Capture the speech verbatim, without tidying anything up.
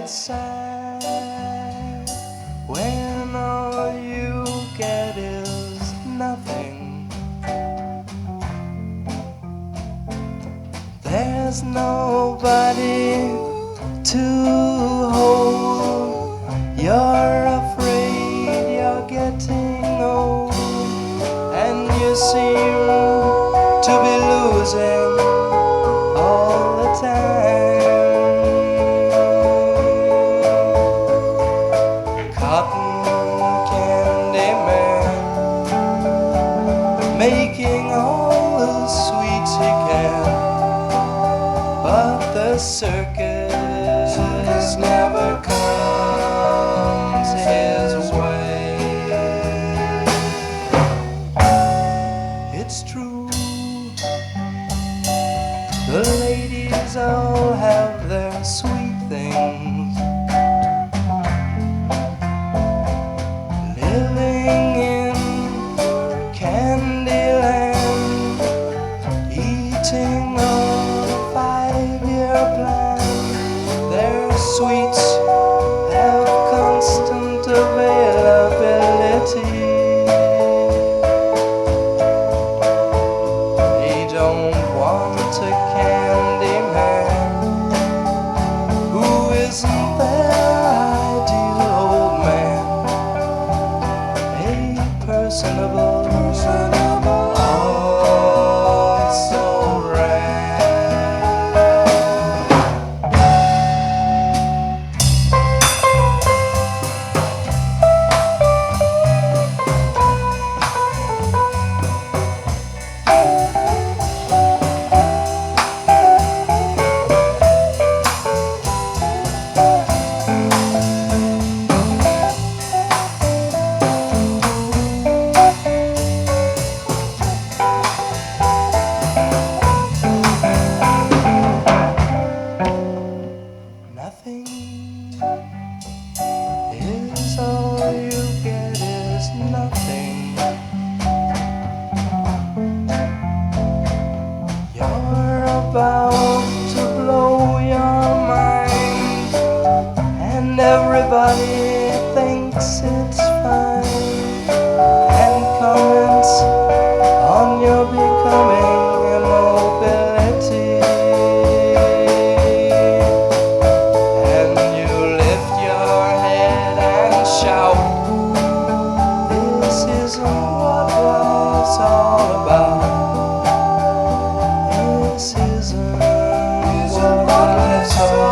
get sad when all you get is nothing. There's nobody to hold. You're afraid you're getting old, and you seem to be losing all the time. Cotton candy man, making all the sweets he can, but the circus never comes his way. It's true, the ladies all have their sweet things, living in Candyland, eating a five-year plan. Their sweets have constant availability. They don't want a candy man who isn't their ideal old man. A personable, oh, it's so nothing is all you get is nothing. You're about to blow your mind, and everybody thinks it's fine, and comments on your becoming immobility. This isn't what life's all about. This isn't what life's all about.